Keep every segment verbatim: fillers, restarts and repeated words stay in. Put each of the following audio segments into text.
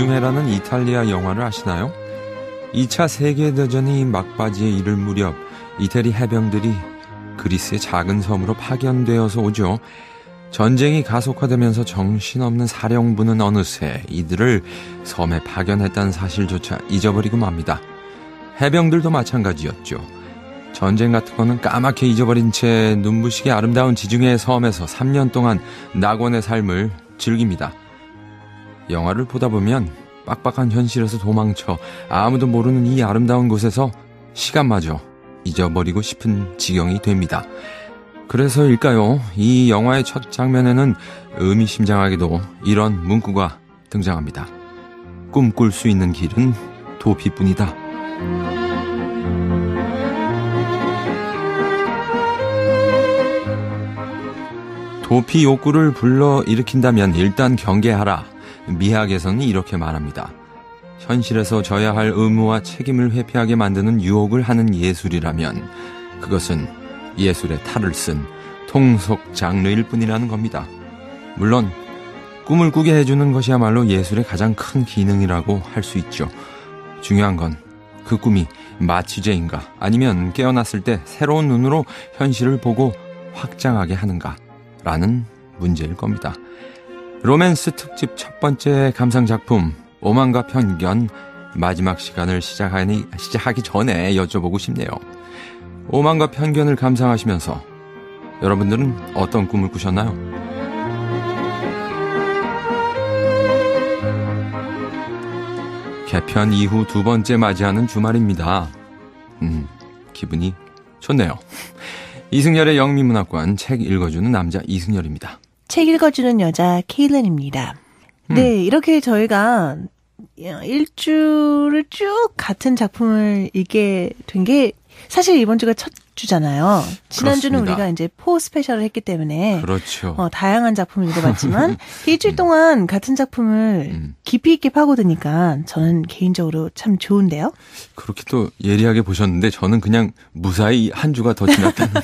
지중해라는 이탈리아 영화를 아시나요? 이 차 세계대전이 막바지에 이를 무렵 이태리 해병들이 그리스의 작은 섬으로 파견되어서 오죠. 전쟁이 가속화되면서 정신없는 사령부는 어느새 이들을 섬에 파견했다는 사실조차 잊어버리고 맙니다. 해병들도 마찬가지였죠. 전쟁 같은 거는 까맣게 잊어버린 채 눈부시게 아름다운 지중해의 섬에서 삼 년 동안 낙원의 삶을 즐깁니다. 영화를 보다 보면 빡빡한 현실에서 도망쳐 아무도 모르는 이 아름다운 곳에서 시간마저 잊어버리고 싶은 지경이 됩니다. 그래서일까요? 이 영화의 첫 장면에는 의미심장하게도 이런 문구가 등장합니다. 꿈꿀 수 있는 길은 도피뿐이다. 도피 욕구를 불러일으킨다면 일단 경계하라. 미학에서는 이렇게 말합니다. 현실에서 져야 할 의무와 책임을 회피하게 만드는 유혹을 하는 예술이라면 그것은 예술의 탈을 쓴 통속 장르일 뿐이라는 겁니다. 물론 꿈을 꾸게 해주는 것이야말로 예술의 가장 큰 기능이라고 할 수 있죠. 중요한 건 그 꿈이 마취제인가 아니면 깨어났을 때 새로운 눈으로 현실을 보고 확장하게 하는가 라는 문제일 겁니다. 로맨스 특집 첫 번째 감상 작품 오만과 편견 마지막 시간을 시작하니, 시작하기 전에 여쭤보고 싶네요. 오만과 편견을 감상하시면서 여러분들은 어떤 꿈을 꾸셨나요? 개편 이후 두 번째 맞이하는 주말입니다. 음, 기분이 좋네요. 이승열의 영미문학관 책 읽어주는 남자 이승열입니다. 책 읽어주는 여자 케일런입니다. 음. 네, 이렇게 저희가 일주를 쭉 같은 작품을 읽게 된 게 사실 이번 주가 첫 주잖아요. 지난주는 그렇습니다. 우리가 이제 포 스페셜을 했기 때문에 그렇죠. 어, 다양한 작품을 읽어봤지만 일주일 동안 같은 작품을 음. 깊이 있게 파고드니까 저는 개인적으로 참 좋은데요. 그렇게 또 예리하게 보셨는데 저는 그냥 무사히 한 주가 더 지났다는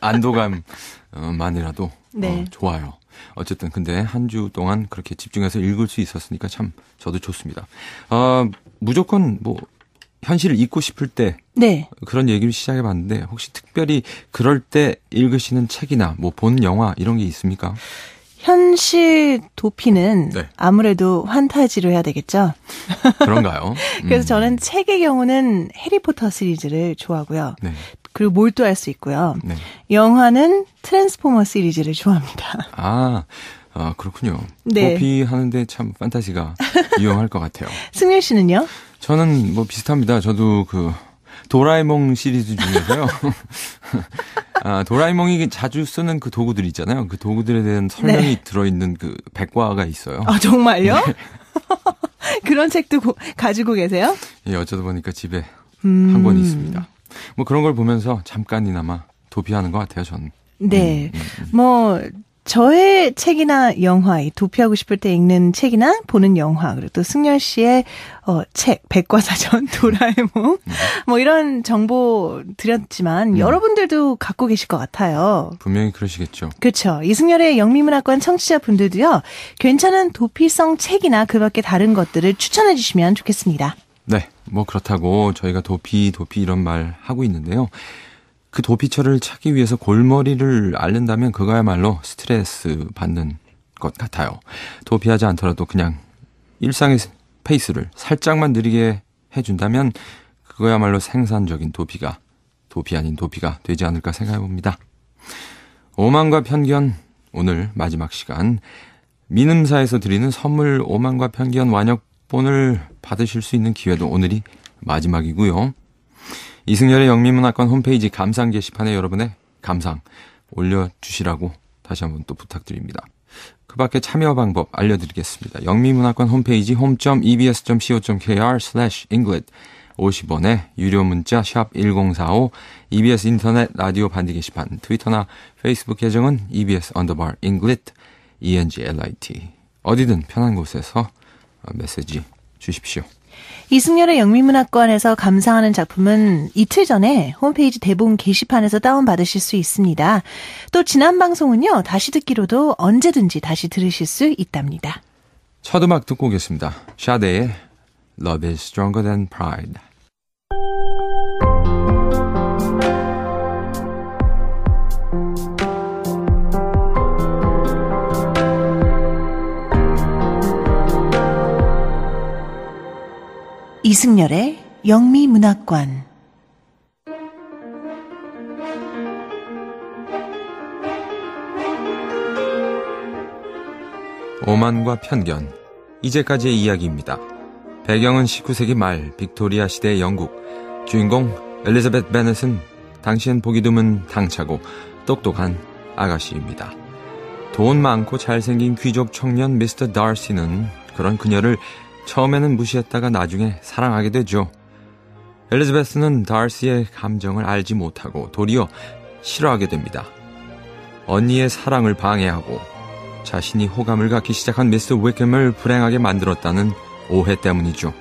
안도감만이라도 네. 어, 좋아요. 어쨌든 근데 한 주 동안 그렇게 집중해서 읽을 수 있었으니까 참 저도 좋습니다. 어, 무조건 뭐 현실을 잊고 싶을 때 네. 그런 얘기를 시작해봤는데 혹시 특별히 그럴 때 읽으시는 책이나 뭐 본 영화 이런 게 있습니까? 현실 도피는 네. 아무래도 환타지로 해야 되겠죠. 그런가요? 그래서 음. 저는 책의 경우는 해리포터 시리즈를 좋아하고요. 네. 그리고 몰두할 수 있고요. 네. 영화는 트랜스포머 시리즈를 좋아합니다. 아, 아 그렇군요. 네. 도피하는데 참 판타지가 유용할 것 같아요. 승윤 씨는요? 저는 뭐 비슷합니다. 저도 그 도라에몽 시리즈 중에서요. 아, 도라에몽이 자주 쓰는 그 도구들 있잖아요. 그 도구들에 대한 설명이 네. 들어있는 그 백과가 있어요. 아, 정말요? 네. 그런 책도 고, 가지고 계세요? 예, 어쩌다 보니까 집에 음. 한 권 있습니다. 뭐 그런 걸 보면서 잠깐이나마 도피하는 것 같아요, 저는. 네. 음, 음, 음. 뭐, 저의 책이나 영화, 도피하고 싶을 때 읽는 책이나 보는 영화, 그리고 또 승열 씨의 어, 책, 백과사전, 도라에몽, 네. 뭐 이런 정보 드렸지만 음. 여러분들도 갖고 계실 것 같아요. 분명히 그러시겠죠. 그렇죠. 이승열의 영미문학관 청취자분들도요. 괜찮은 도피성 책이나 그 밖에 다른 것들을 추천해 주시면 좋겠습니다. 네, 뭐 그렇다고 저희가 도피, 도피 이런 말 하고 있는데요. 그 도피처를 찾기 위해서 골머리를 앓는다면 그거야말로 스트레스 받는 것 같아요. 도피하지 않더라도 그냥 일상의 페이스를 살짝만 느리게 해준다면 그거야말로 생산적인 도피가, 도피 아닌 도피가 되지 않을까 생각해 봅니다. 오만과 편견, 오늘 마지막 시간 민음사에서 드리는 선물 오만과 편견 완역본을 받으실 수 있는 기회도 오늘이 마지막이고요. 이승열의 영미문학관 홈페이지 감상 게시판에 여러분의 감상 올려주시라고 다시 한번 또 부탁드립니다. 그 밖에 참여 방법 알려드리겠습니다. 영미문학관 홈페이지 홈 닷 이비에스 닷 씨오 닷 케이알 슬래시 잉글리시 오십 원에 유료 문자 샵 일공사오 이비에스 인터넷 라디오 반디 게시판 트위터나 페이스북 계정은 이비에스 언더바 잉글리시 이엔지엘아이티 어디든 편한 곳에서 메시지 주십시오. 이승열의 영미문학관에서 감상하는 작품은 이틀 전에 홈페이지 대본 게시판에서 다운받으실 수 있습니다. 또 지난 방송은요. 다시 듣기로도 언제든지 다시 들으실 수 있답니다. 첫 음악 듣고 오겠습니다. 샤데의 Love is Stronger Than Pride. 이승열의 영미문학관. 오만과 편견, 이제까지의 이야기입니다. 배경은 십구 세기 말 빅토리아 시대의 영국. 주인공 엘리자베트 베넷은 당시엔 보기 드문 당차고 똑똑한 아가씨입니다. 돈 많고 잘생긴 귀족 청년 미스터 다시는 그런 그녀를 처음에는 무시했다가 나중에 사랑하게 되죠. 엘리자베스는 다시의 감정을 알지 못하고 도리어 싫어하게 됩니다. 언니의 사랑을 방해하고 자신이 호감을 갖기 시작한 미스터 위켐을 불행하게 만들었다는 오해 때문이죠.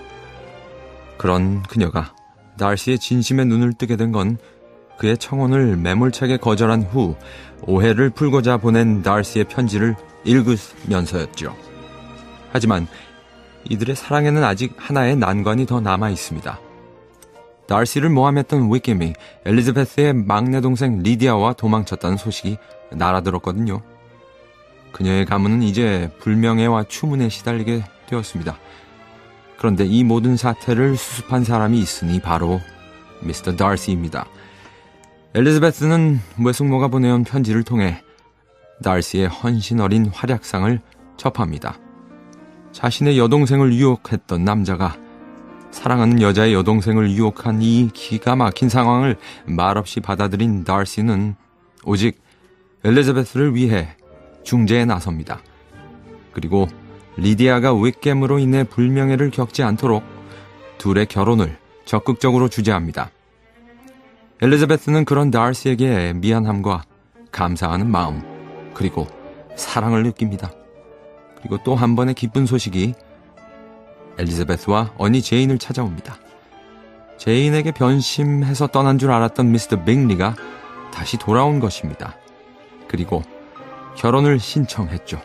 그런 그녀가 다시의 진심의 눈을 뜨게 된 건 그의 청혼을 매몰차게 거절한 후 오해를 풀고자 보낸 다시의 편지를 읽으면서였죠. 하지만 이들의 사랑에는 아직 하나의 난관이 더 남아 있습니다. 다시를 모함했던 위켐이 엘리자베스의 막내 동생 리디아와 도망쳤다는 소식이 날아들었거든요. 그녀의 가문은 이제 불명예와 추문에 시달리게 되었습니다. 그런데 이 모든 사태를 수습한 사람이 있으니 바로 미스터 다시입니다. 엘리자베스는 외숙모가 보내온 편지를 통해 다시의 헌신 어린 활약상을 접합니다. 자신의 여동생을 유혹했던 남자가 사랑하는 여자의 여동생을 유혹한 이 기가 막힌 상황을 말없이 받아들인 다시는 오직 엘리자베스를 위해 중재에 나섭니다. 그리고 리디아가 위켐으로 인해 불명예를 겪지 않도록 둘의 결혼을 적극적으로 주재합니다. 엘리자베스는 그런 다시에게 미안함과 감사하는 마음, 그리고 사랑을 느낍니다. 그리고 또 한 번의 기쁜 소식이 엘리자베스와 언니 제인을 찾아옵니다. 제인에게 변심해서 떠난 줄 알았던 미스터 빅리가 다시 돌아온 것입니다. 그리고 결혼을 신청했죠.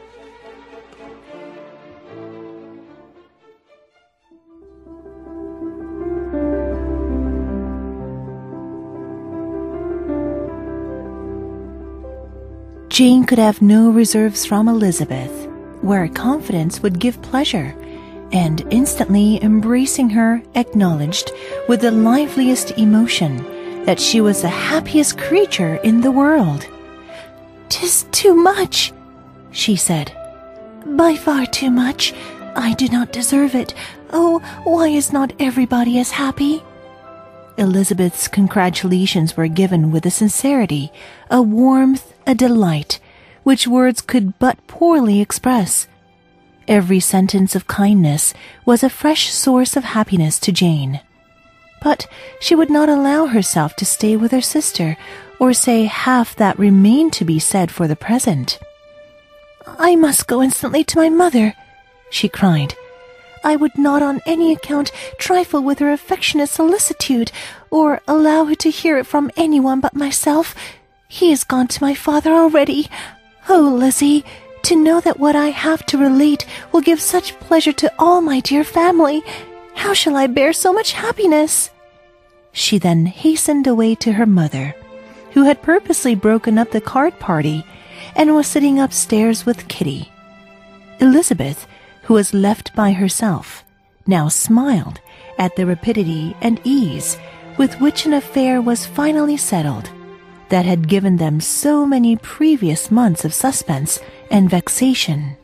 Jane could have no reserves from Elizabeth, where confidence would give pleasure, and instantly embracing her acknowledged with the liveliest emotion that she was the happiest creature in the world. "'Tis too much," she said. "By far too much. I do not deserve it. Oh, why is not everybody as happy?" Elizabeth's congratulations were given with a sincerity, a warmth, a delight, which words could but poorly express. Every sentence of kindness was a fresh source of happiness to Jane. But she would not allow herself to stay with her sister, or say half that remained to be said for the present. "I must go instantly to my mother," she cried. "I would not on any account trifle with her affectionate solicitude, or allow her to hear it from anyone but myself. He is gone to my father already. Oh, Lizzie, to know that what I have to relate will give such pleasure to all my dear family. How shall I bear so much happiness?" She then hastened away to her mother, who had purposely broken up the card party and was sitting upstairs with Kitty. Elizabeth, who was left by herself, now smiled at the rapidity and ease with which an affair was finally settled that had given them so many previous months of suspense and vexation.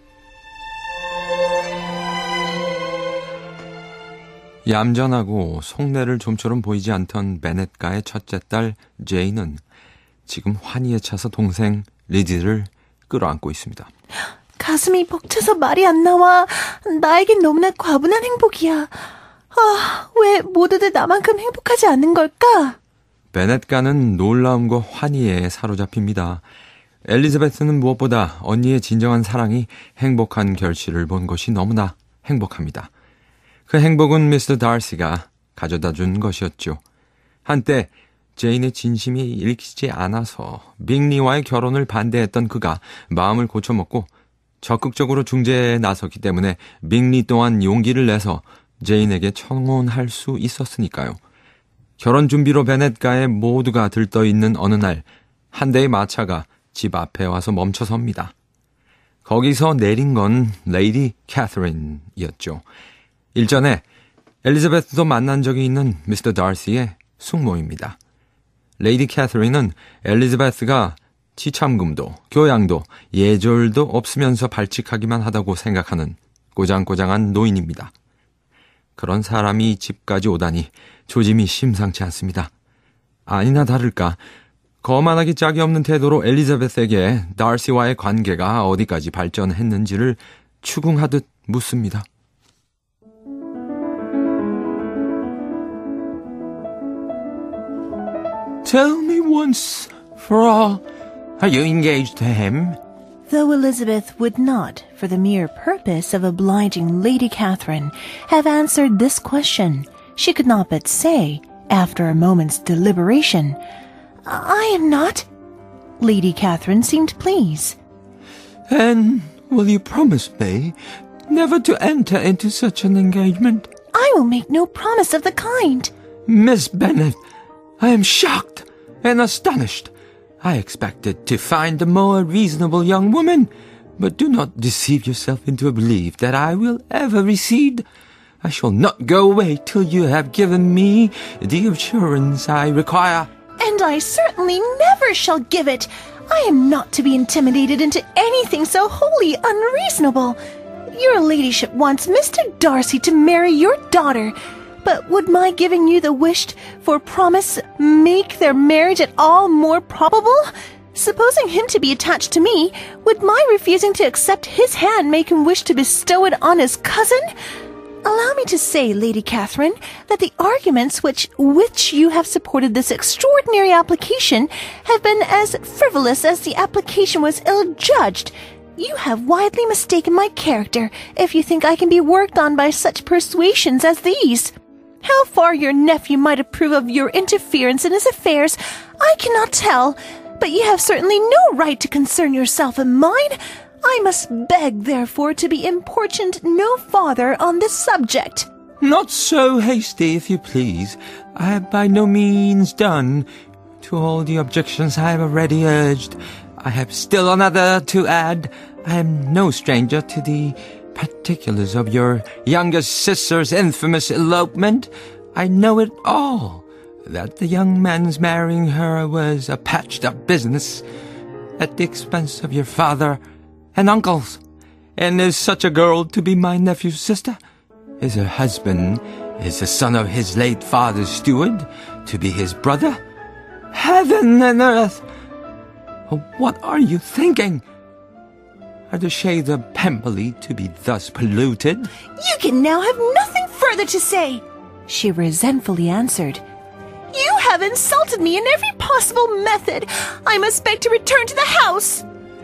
얌전하고 속내를 좀처럼 보이지 않던 베넷가의 첫째 딸 제인은 지금 환희에 차서 동생 리디를 끌어안고 있습니다. 가슴이 벅차서 말이 안 나와. 나에겐 너무나 과분한 행복이야. 아, 왜 모두들 나만큼 행복하지 않는 걸까? 베넷가는 놀라움과 환희에 사로잡힙니다. 엘리자베스는 무엇보다 언니의 진정한 사랑이 행복한 결실을 본 것이 너무나 행복합니다. 그 행복은 미스터 다시가 가져다 준 것이었죠. 한때 제인의 진심이 읽히지 않아서 빅리와의 결혼을 반대했던 그가 마음을 고쳐먹고 적극적으로 중재에 나섰기 때문에 빅리 또한 용기를 내서 제인에게 청혼할 수 있었으니까요. 결혼 준비로 베넷가에 모두가 들떠있는 어느 날 한 대의 마차가 집 앞에 와서 멈춰섭니다. 거기서 내린 건 레이디 캐서린이었죠. 일전에 엘리자베스도 만난 적이 있는 미스터 다시의 숙모입니다. 레이디 캐서린은 엘리자베스가 지참금도 교양도 예절도 없으면서 발칙하기만 하다고 생각하는 꼬장꼬장한 노인입니다. 그런 사람이 집까지 오다니 조짐이 심상치 않습니다. 아니나 다를까 거만하기 짝이 없는 태도로 엘리자베스에게 다시와의 관계가 어디까지 발전했는지를 추궁하듯 묻습니다. Tell me once for all, are you engaged to him? Though Elizabeth would not, for the mere purpose of obliging Lady Catherine, have answered this question, she could not but say, after a moment's deliberation, I am not. Lady Catherine seemed pleased. And will you promise me never to enter into such an engagement? I will make no promise of the kind. Miss Bennet, I am shocked and astonished. I expected to find a more reasonable young woman, but do not deceive yourself into a belief that I will ever recede. I shall not go away till you have given me the assurance I require. And I certainly never shall give it. I am not to be intimidated into anything so wholly unreasonable. Your ladyship wants Mister Darcy to marry your daughter. But would my giving you the wished for promise make their marriage at all more probable? Supposing him to be attached to me, would my refusing to accept his hand make him wish to bestow it on his cousin? Allow me to say, Lady Catherine, that the arguments which which you have supported this extraordinary application have been as frivolous as the application was ill-judged. You have widely mistaken my character if you think I can be worked on by such persuasions as these. How far your nephew might approve of your interference in his affairs, I cannot tell, but you have certainly no right to concern yourself in mine. I must beg, therefore, to be importuned no farther on this subject. Not so hasty, if you please. I have by no means done. To all the objections I have already urged, I have still another to add. I am no stranger to the particulars of your youngest sister's infamous elopement. I know it all. That the young man's marrying her was a patched-up business at the expense of your father and uncles. And is such a girl to be my nephew's sister? Is her husband, is the son of his late father's steward, to be his brother? Heaven and earth! What are you thinking? Are the shades of Pemberley to be thus polluted? You can now have nothing further to say, she resentfully answered. You have insulted me in every possible method. I must beg to return to the house.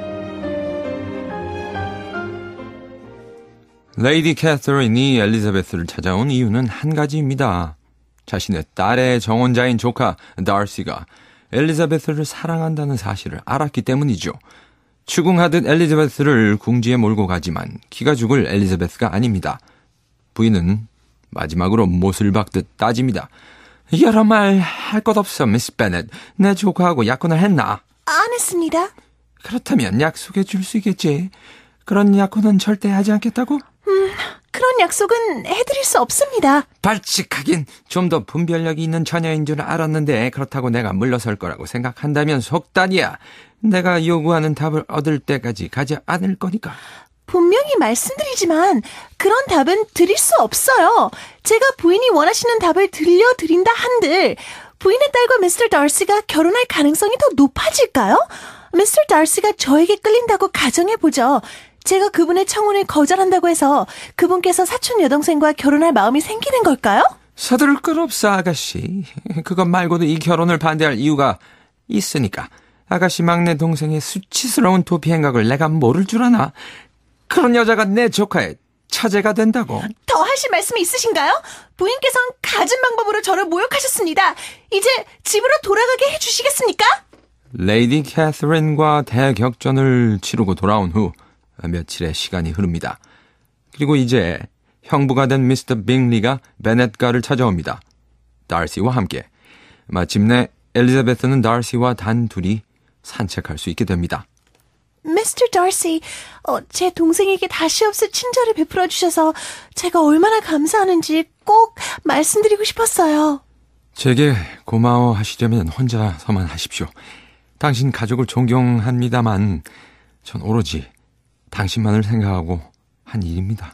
레이디 캐서린이 엘리자베스를 찾아온 이유는 한 가지입니다. 자신의 딸의 정혼자인 조카 다시가 엘리자베스를 사랑한다는 사실을 알았기 때문이죠. 추궁하듯 엘리자베스를 궁지에 몰고 가지만 기가 죽을 엘리자베스가 아닙니다. 부인은 마지막으로 못을 박듯 따집니다. 여러 말 할 것 없어, 미스 베넷. 내 조카하고 약혼을 했나? 안 했습니다. 그렇다면 약속해 줄 수 있겠지. 그런 약혼은 절대 하지 않겠다고? 음, 그런 약속은 해드릴 수 없습니다. 발칙하긴. 좀 더 분별력이 있는 처녀인 줄 알았는데 그렇다고 내가 물러설 거라고 생각한다면 속단이야. 내가 요구하는 답을 얻을 때까지 가지 않을 거니까. 분명히 말씀드리지만 그런 답은 드릴 수 없어요. 제가 부인이 원하시는 답을 들려드린다 한들 부인의 딸과 미스터 다시가 결혼할 가능성이 더 높아질까요? 미스터 다시가 저에게 끌린다고 가정해보죠. 제가 그분의 청혼을 거절한다고 해서 그분께서 사촌 여동생과 결혼할 마음이 생기는 걸까요? 서두를 것 없어, 아가씨. 그것 말고도 이 결혼을 반대할 이유가 있으니까. 아가씨 막내 동생의 수치스러운 도피 행각을 내가 모를 줄 아나? 그런 여자가 내 조카의 처제가 된다고. 더 하실 말씀이 있으신가요? 부인께서는 갖은 방법으로 저를 모욕하셨습니다. 이제 집으로 돌아가게 해주시겠습니까? 레이디 캐서린과 대격전을 치르고 돌아온 후 며칠의 시간이 흐릅니다. 그리고 이제 형부가 된 미스터 빙리가 베넷가를 찾아옵니다. 다시와 함께. 마침내 엘리자베스는 다시와 단둘이 산책할 수 있게 됩니다. 미스터 다시, 어, 제 동생에게 다시 없을 친절을 베풀어 주셔서 제가 얼마나 감사하는지 꼭 말씀드리고 싶었어요. 제게 고마워하시려면 혼자서만 하십시오. 당신 가족을 존경합니다만 전 오로지 당신만을 생각하고 한 일입니다.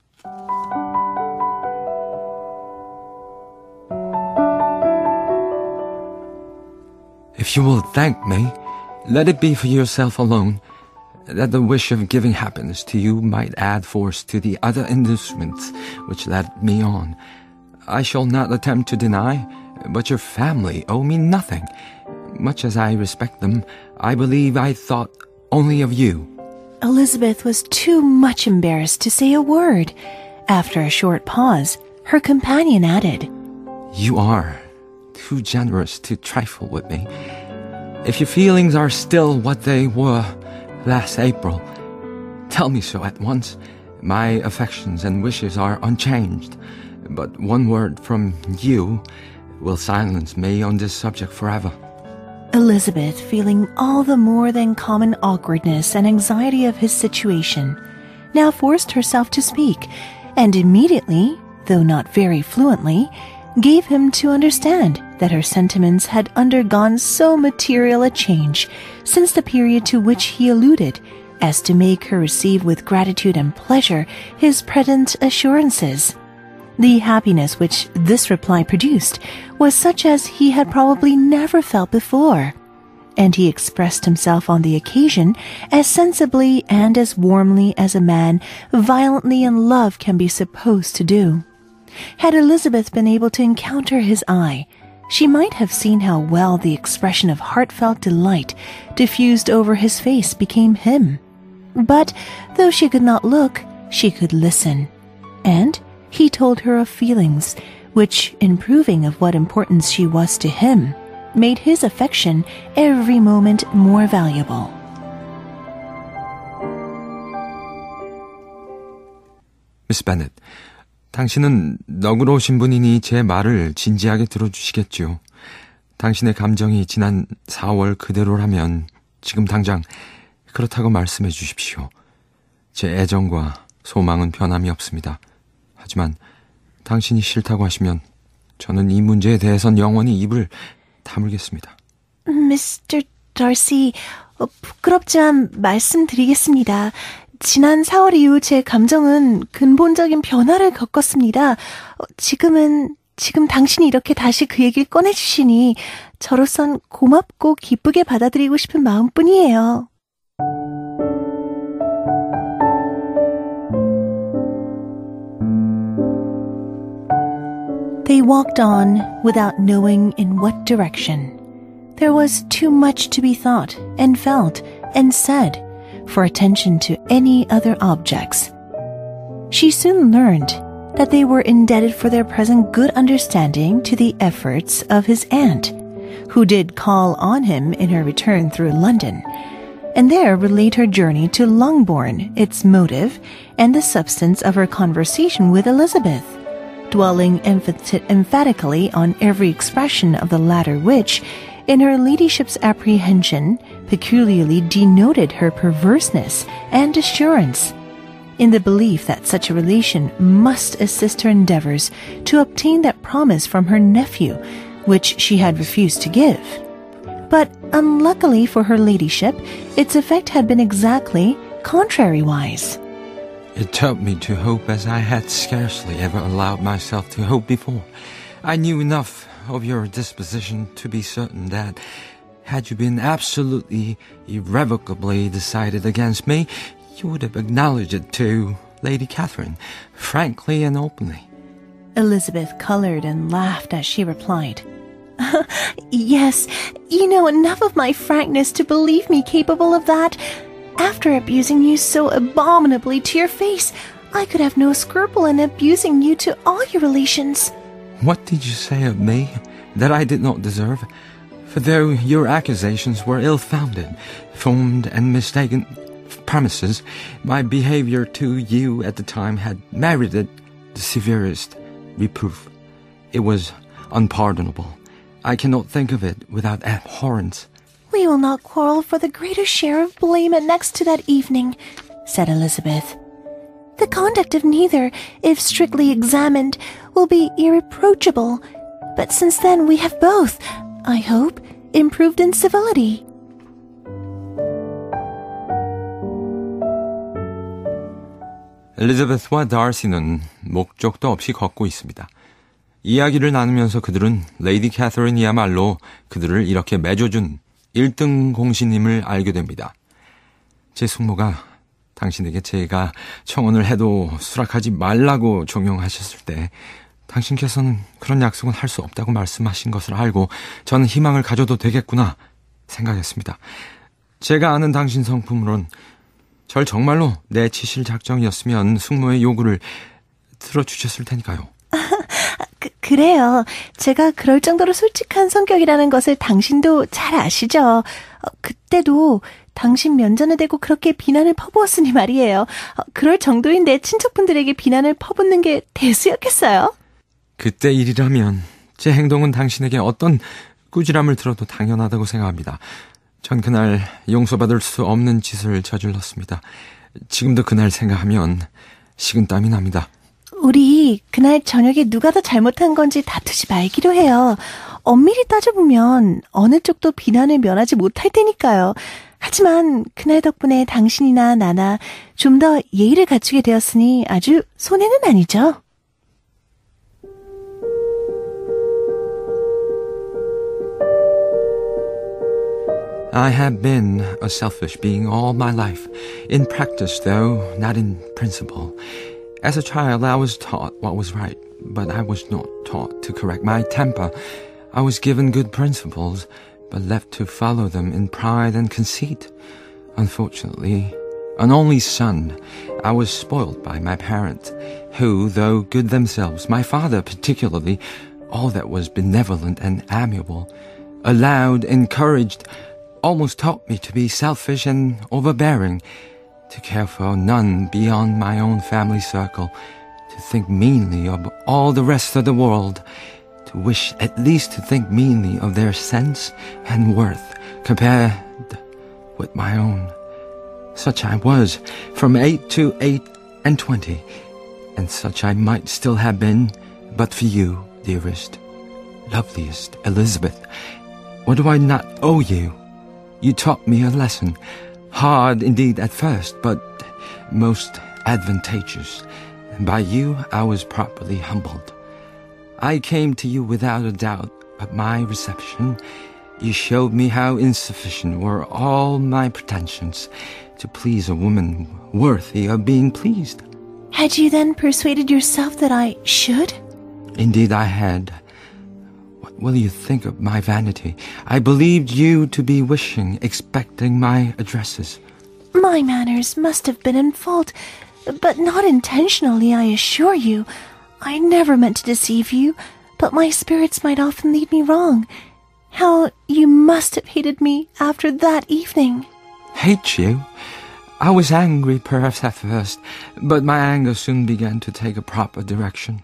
If you will thank me, let it be for yourself alone, that the wish of giving happiness to you might add force to the other inducements which led me on. I shall not attempt to deny, but your family owe me nothing. Much as I respect them, I believe I thought only of you. Elizabeth was too much embarrassed to say a word. After a short pause, her companion added, You are too generous to trifle with me. If your feelings are still what they were last April, tell me so at once. My affections and wishes are unchanged, but one word from you will silence me on this subject forever. Elizabeth, feeling all the more than common awkwardness and anxiety of his situation, now forced herself to speak, and immediately, though not very fluently, gave him to understand that her sentiments had undergone so material a change since the period to which he alluded as to make her receive with gratitude and pleasure his present assurances. The happiness which this reply produced was such as he had probably never felt before, and he expressed himself on the occasion as sensibly and as warmly as a man violently in love can be supposed to do. Had Elizabeth been able to encounter his eye, she might have seen how well the expression of heartfelt delight diffused over his face became him. But though she could not look, she could listen, and he told her of feelings which, in proving of what importance she was to him, made his affection every moment more valuable. Miss Bennet, 당신은 너그러우신 분이니 제 말을 진지하게 들어주시겠지요. 당신의 감정이 지난 사월 그대로라면 지금 당장 그렇다고 말씀해 주십시오. 제 애정과 소망은 변함이 없습니다. 하지만 당신이 싫다고 하시면 저는 이 문제에 대해선 영원히 입을 다물겠습니다. 미스터 다시, 어, 부끄럽지만 말씀드리겠습니다. 지난 사월 이후 제 감정은 근본적인 변화를 겪었습니다. 어, 지금은 지금 당신이 이렇게 다시 그 얘기를 꺼내주시니 저로선 고맙고 기쁘게 받아들이고 싶은 마음뿐이에요. They walked on without knowing in what direction. There was too much to be thought and felt and said for attention to any other objects. She soon learned that they were indebted for their present good understanding to the efforts of his aunt, who did call on him in her return through London, and there relate her journey to Longbourn, its motive, and the substance of her conversation with Elizabeth, dwelling emph- emphatically on every expression of the latter which, in her ladyship's apprehension, peculiarly denoted her perverseness and assurance, in the belief that such a relation must assist her endeavors to obtain that promise from her nephew, which she had refused to give. But unluckily for her ladyship, its effect had been exactly contrariwise. It taught me to hope as I had scarcely ever allowed myself to hope before. I knew enough of your disposition to be certain that, had you been absolutely, irrevocably decided against me, you would have acknowledged it to Lady Catherine, frankly and openly. Elizabeth colored and laughed as she replied, Yes, you know enough of my frankness to believe me capable of that. After abusing you so abominably to your face, I could have no scruple in abusing you to all your relations. What did you say of me that I did not deserve? For though your accusations were ill-founded, formed and mistaken, promises, my behavior to you at the time had merited the severest reproof. It was unpardonable. I cannot think of it without abhorrence. We will not quarrel for the greater share of blame next to that evening, said Elizabeth. The conduct of neither, if strictly examined, will be irreproachable. But since then we have both, I hope, improved in civility. 엘리자베스와 다시는 목적도 없이 걷고 있습니다. 이야기를 나누면서 그들은 레이디 캐서린이야말로 그들을 이렇게 맺어준 일 등 공신임을 알게 됩니다. 제 숙모가 당신에게 제가 청혼을 해도 수락하지 말라고 종용하셨을 때 당신께서는 그런 약속은 할 수 없다고 말씀하신 것을 알고 저는 희망을 가져도 되겠구나 생각했습니다. 제가 아는 당신 성품으론 절 정말로 내치실 작정이었으면 숙모의 요구를 들어주셨을 테니까요. 그, 그래요. 제가 그럴 정도로 솔직한 성격이라는 것을 당신도 잘 아시죠? 어, 그때도 당신 면전에 대고 그렇게 비난을 퍼부었으니 말이에요. 어, 그럴 정도인 내 친척분들에게 비난을 퍼붓는 게 대수였겠어요? 그때 일이라면 제 행동은 당신에게 어떤 꾸지람을 들어도 당연하다고 생각합니다. 전 그날 용서받을 수 없는 짓을 저질렀습니다. 지금도 그날 생각하면 식은땀이 납니다. 우리 그날 저녁에 누가 더 잘못한 건지 다투지 말기로 해요. 엄밀히 따져보면 어느 쪽도 비난을 면하지 못할 테니까요. 하지만 그날 덕분에 당신이나 나나 좀 더 예의를 갖추게 되었으니 아주 손해는 아니죠. I have been a selfish being all my life. In practice, though, not in principle. As a child, I was taught what was right, but I was not taught to correct my temper. I was given good principles, but left to follow them in pride and conceit. Unfortunately, an only son, I was spoiled by my parents, who, though good themselves, my father particularly, all that was benevolent and amiable, allowed, encouraged, almost taught me to be selfish and overbearing, to care for none beyond my own family circle, to think meanly of all the rest of the world, to wish at least to think meanly of their sense and worth compared with my own. Such I was from eight to eight and twenty, and such I might still have been, but for you, dearest, loveliest Elizabeth. What do I not owe you? You taught me a lesson, hard indeed at first, but most advantageous. And by you I was properly humbled. I came to you without a doubt of my reception. You showed me how insufficient were all my pretensions to please a woman worthy of being pleased. Had you then persuaded yourself that I should? Indeed I had. What will you think of my vanity? I believed you to be wishing, expecting my addresses. My manners must have been in fault, but not intentionally, I assure you. I never meant to deceive you, but my spirits might often lead me wrong. How you must have hated me after that evening. Hate you? I was angry perhaps at first, but my anger soon began to take a proper direction.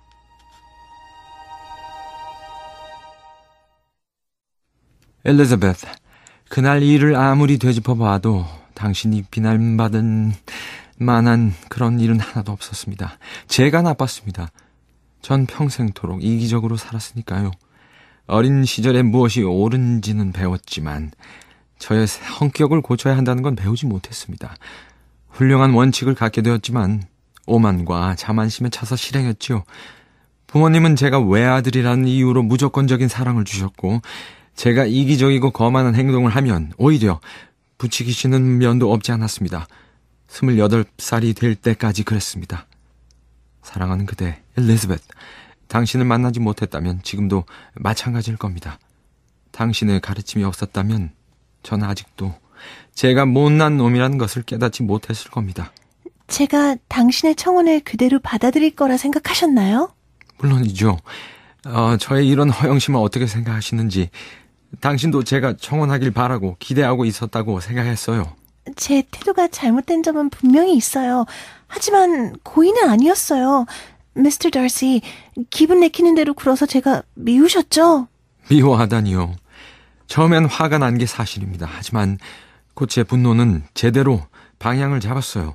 엘리자베스, 그날 일을 아무리 되짚어봐도 당신이 비난받은 만한 그런 일은 하나도 없었습니다. 제가 나빴습니다. 전 평생토록 이기적으로 살았으니까요. 어린 시절에 무엇이 옳은지는 배웠지만 저의 성격을 고쳐야 한다는 건 배우지 못했습니다. 훌륭한 원칙을 갖게 되었지만 오만과 자만심에 차서 실행했지요. 부모님은 제가 외아들이라는 이유로 무조건적인 사랑을 주셨고 제가 이기적이고 거만한 행동을 하면 오히려 부추기시는 면도 없지 않았습니다. 스물여덟 살이 될 때까지 그랬습니다. 사랑하는 그대, 엘리자베스, 당신을 만나지 못했다면 지금도 마찬가지일 겁니다. 당신의 가르침이 없었다면 전 아직도 제가 못난 놈이라는 것을 깨닫지 못했을 겁니다. 제가 당신의 청혼을 그대로 받아들일 거라 생각하셨나요? 물론이죠. 어, 저의 이런 허영심을 어떻게 생각하시는지 당신도 제가 청혼하길 바라고 기대하고 있었다고 생각했어요. 제 태도가 잘못된 점은 분명히 있어요. 하지만 고의는 아니었어요. 미스터 Darcy, 기분 내키는 대로 굴어서 제가 미우셨죠? 미워하다니요. 처음엔 화가 난 게 사실입니다. 하지만 곧 제 분노는 제대로 방향을 잡았어요.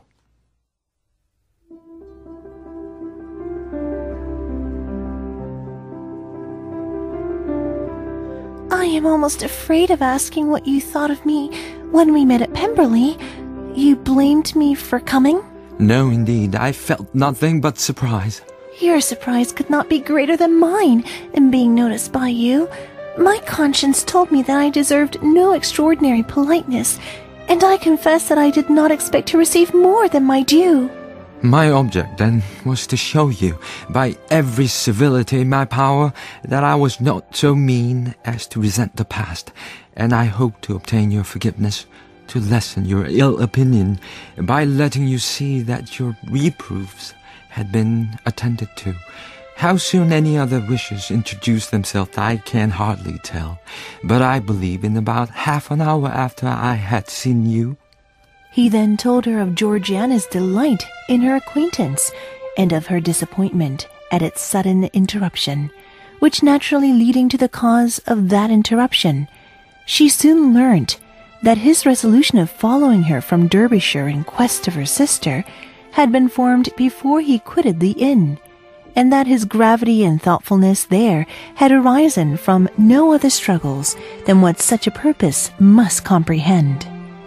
I am almost afraid of asking what you thought of me when we met at Pemberley. You blamed me for coming? No, indeed. I felt nothing but surprise. Your surprise could not be greater than mine in being noticed by you. My conscience told me that I deserved no extraordinary politeness, and I confess that I did not expect to receive more than my due. My object, then, was to show you, by every civility in my power, that I was not so mean as to resent the past, and I hope to obtain your forgiveness, to lessen your ill opinion, by letting you see that your reproofs had been attended to. How soon any other wishes introduce themselves I can hardly tell, but I believe in about half an hour after I had seen you. He then told her of Georgiana's delight in her acquaintance and of her disappointment at its sudden interruption, which naturally leading to the cause of that interruption, she soon learnt that his resolution of following her from Derbyshire in quest of her sister had been formed before he quitted the inn, and that his gravity and thoughtfulness there had arisen from no other struggles than what such a purpose must comprehend.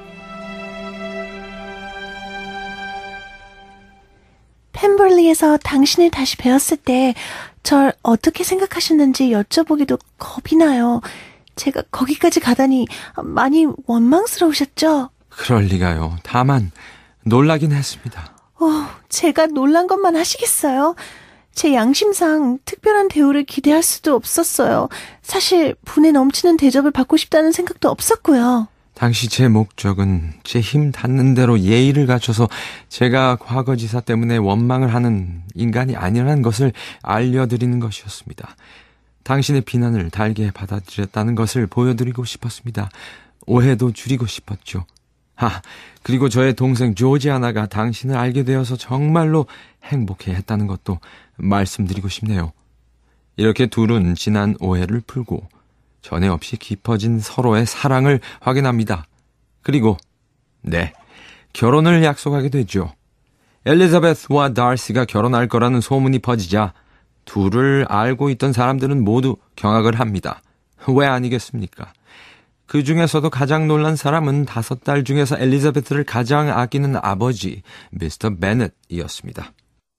펜벌리에서 당신을 다시 뵈었을 때 절 어떻게 생각하셨는지 여쭤보기도 겁이 나요. 제가 거기까지 가다니 많이 원망스러우셨죠? 그럴 리가요. 다만 놀라긴 했습니다. 어, 제가 놀란 것만 하시겠어요? 제 양심상 특별한 대우를 기대할 수도 없었어요. 사실 분에 넘치는 대접을 받고 싶다는 생각도 없었고요. 당시 제 목적은 제 힘 닿는 대로 예의를 갖춰서 제가 과거지사 때문에 원망을 하는 인간이 아니라는 것을 알려드리는 것이었습니다. 당신의 비난을 달게 받아들였다는 것을 보여드리고 싶었습니다. 오해도 줄이고 싶었죠. 아, 그리고 저의 동생 조지아나가 당신을 알게 되어서 정말로 행복해했다는 것도 말씀드리고 싶네요. 이렇게 둘은 지난 오해를 풀고 전에 없이 깊어진 서로의 사랑을 확인합니다. 그리고 네, 결혼을 약속하게 되죠. 엘리자베스와 다시가 결혼할 거라는 소문이 퍼지자 둘을 알고 있던 사람들은 모두 경악을 합니다. 왜 아니겠습니까? 그 중에서도 가장 놀란 사람은 다섯 딸 중에서 엘리자베스를 가장 아끼는 아버지 미스터 베넷이었습니다.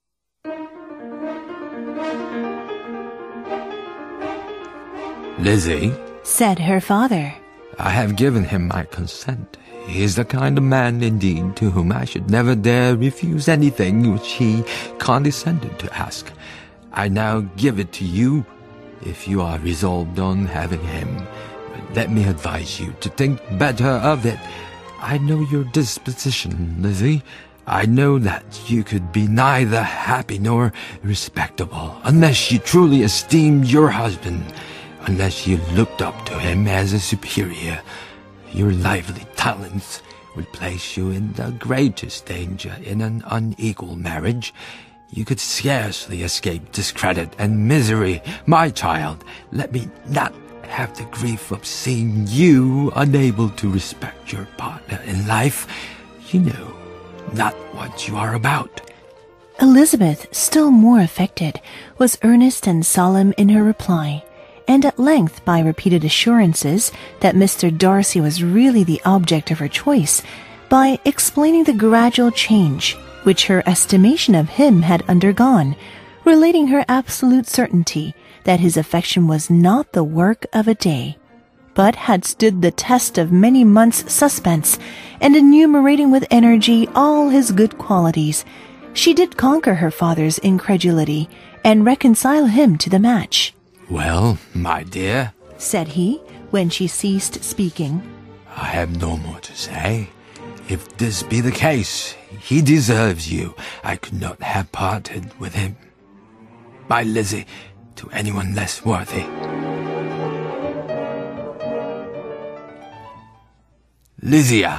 Lizzie, said her father, I have given him my consent. He is the kind of man, indeed, to whom I should never dare refuse anything which he condescended to ask. I now give it to you, if you are resolved on having him. But let me advise you to think better of it. I know your disposition, Lizzie. I know that you could be neither happy nor respectable unless you truly esteemed your husband. Unless you looked up to him as a superior, your lively talents would place you in the greatest danger in an unequal marriage. You could scarcely escape discredit and misery. My child, let me not have the grief of seeing you unable to respect your partner in life. You know not what you are about. Elizabeth, still more affected, was earnest and solemn in her reply. And at length, by repeated assurances that Mister Darcy was really the object of her choice, by explaining the gradual change which her estimation of him had undergone, relating her absolute certainty that his affection was not the work of a day, but had stood the test of many months' suspense, and enumerating with energy all his good qualities, she did conquer her father's incredulity and reconcile him to the match. Well, my dear, said he, when she ceased speaking, I have no more to say. If this be the case, he deserves you. I could not have parted with him. My Lizzie, to anyone less worthy. Lysia,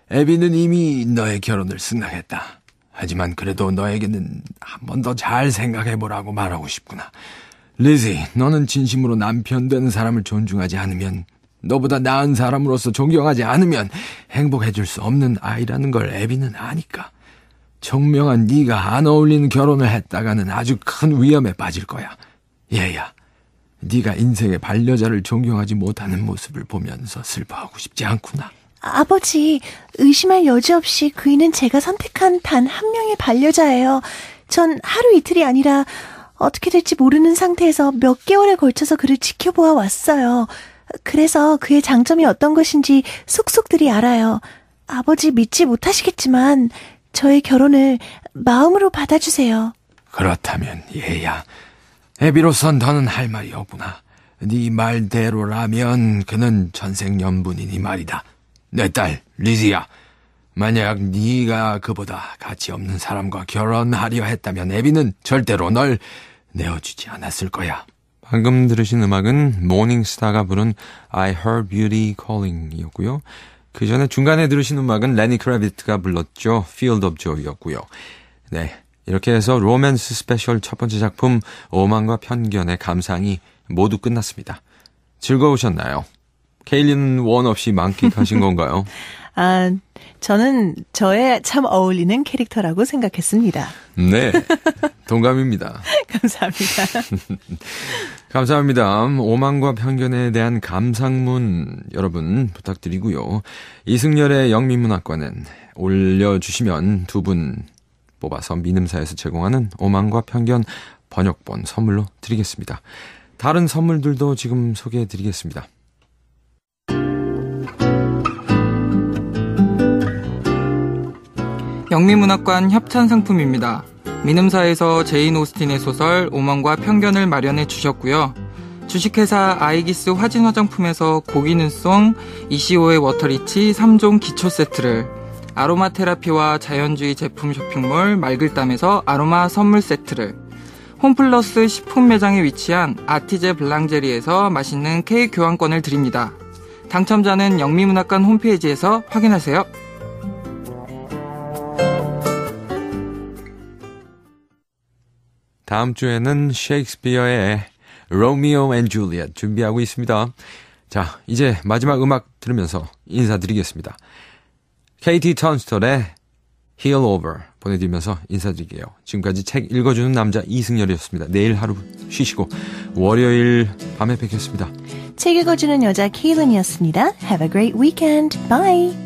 애비는 이미 너의 결혼을 승낙했다. 하지만 그래도 너에게는 한 번 더 잘 생각해보라고 말하고 싶구나. 리지, 너는 진심으로 남편 되는 사람을 존중하지 않으면, 너보다 나은 사람으로서 존경하지 않으면 행복해질 수 없는 아이라는 걸 애비는 아니까. 청명한 네가 안 어울리는 결혼을 했다가는 아주 큰 위험에 빠질 거야. 얘야, 네가 인생의 반려자를 존경하지 못하는 모습을 보면서 슬퍼하고 싶지 않구나. 아버지, 의심할 여지 없이 그이는 제가 선택한 단 한 명의 반려자예요. 전 하루 이틀이 아니라 어떻게 될지 모르는 상태에서 몇 개월에 걸쳐서 그를 지켜보아 왔어요. 그래서 그의 장점이 어떤 것인지 속속들이 알아요. 아버지 믿지 못하시겠지만 저의 결혼을 마음으로 받아주세요. 그렇다면 얘야, 애비로선 더는 할 말이 없구나. 네 말대로라면 그는 전생연분이니 말이다. 내 딸 리지야, 만약 네가 그보다 가치 없는 사람과 결혼하려 했다면 애비는 절대로 널 내어주지 않았을 거야. 방금 들으신 음악은 모닝스타가 부른 I Heard Beauty Calling 이었고요. 그 전에 중간에 들으신 음악은 레니 크라비트가 불렀죠. Field of Joy였고요. 네, 이렇게 해서 로맨스 스페셜 첫 번째 작품 오만과 편견의 감상이 모두 끝났습니다. 즐거우셨나요? 케일리는 원 없이 만끽하신 건가요? 아, 저는 저에 참 어울리는 캐릭터라고 생각했습니다. 네, 동감입니다. 감사합니다. 감사합니다. 오만과 편견에 대한 감상문 여러분 부탁드리고요. 이승열의 영미문학관은 올려주시면 두 분 뽑아서 민음사에서 제공하는 오만과 편견 번역본 선물로 드리겠습니다. 다른 선물들도 지금 소개해드리겠습니다. 영미문학관 협찬상품입니다. 민음사에서 제인 오스틴의 소설 오만과 편견을 마련해 주셨고요. 주식회사 아이기스 화진 화장품에서 고기 눈송 이씨오의 워터리치 삼 종 기초 세트를, 아로마 테라피와 자연주의 제품 쇼핑몰 말글담에서 아로마 선물 세트를, 홈플러스 식품 매장에 위치한 아티제 블랑제리에서 맛있는 케이크 교환권을 드립니다. 당첨자는 영미문학관 홈페이지에서 확인하세요. 다음 주에는 셰익스피어의 로미오 앤 줄리엣 준비하고 있습니다. 자, 이제 마지막 음악 들으면서 인사드리겠습니다. 케이티 턴스톨의 Heel Over 보내드리면서 인사드릴게요. 지금까지 책 읽어주는 남자 이승열이었습니다. 내일 하루 쉬시고 월요일 밤에 뵙겠습니다. 책 읽어주는 여자 케일런이었습니다. Have a great weekend. Bye.